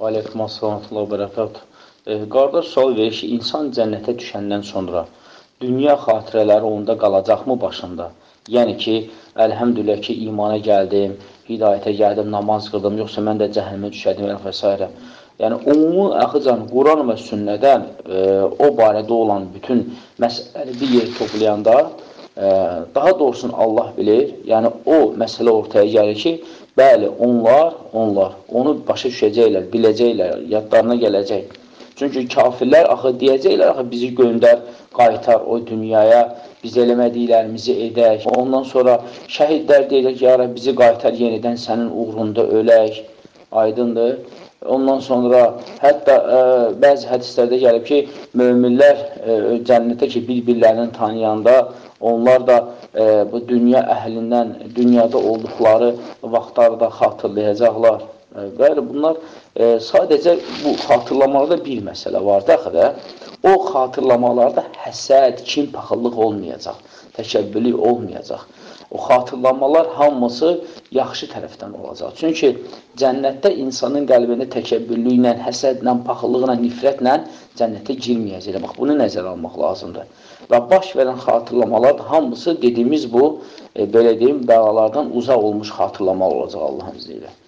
Aleykum assalam və bərəkət. Qardaş sual verir ki, insan cənnətə düşəndən sonra dünya xatirələri onda qalacaqmı başında? Yəni ki, əlhəmdülillah ki, imana gəldim, hidayətə gəldim, namaz qıldım, yoxsa mən də cəhənnəmə düşədim və s. Yəni, ümumi əxıcan Quran və sünnədən o barədə olan bütün məsələləri bir yer toplayanda, daha doğrusunu Allah bilir, yəni o məsələ ortaya gəlir ki, bəli, onlar onu başa düşəcəklər, biləcəklər, yadlarına gələcək. Çünki kafirlər axı deyəcəklər, axı bizi göndər, qaytar o dünyaya, biz eləmədiklərimizi edək. Ondan sonra şəhidlər deyəcək ki, ya bizi qaytar yenidən sənin uğrunda ölək, aydındır. Ondan sonra hətta bəzi hədislərdə gəlib ki, möminlər cənnətə ki, bir-birlərini tanıyanda, onlar da bu dünya əhlindən, dünyada olduqları vaxtları da xatırlayacaqlar. Bəli, bunlar sadəcə bu xatırlamaqda bir məsələ var da, axı da. O xatırlamalarda həsəd, kin, paxıllıq olmayacaq, təkəbbürlük olmayacaq. O xatırlamalar hamısı yaxşı tərəfdən olacaq. Çünki cənnətdə insanın qəlbində təkəbbürlüklə, həsədlə, paxıllıqla, nifrətlə cənnətə girməyəcək. Bax, bunu nəzərə almaq lazımdır. Və baş verən xatırlamalar hamısı dediyimiz bu, belə deyim, bəlalardan uzaq olmuş xatırlamalar olacaq Allahın izniyle.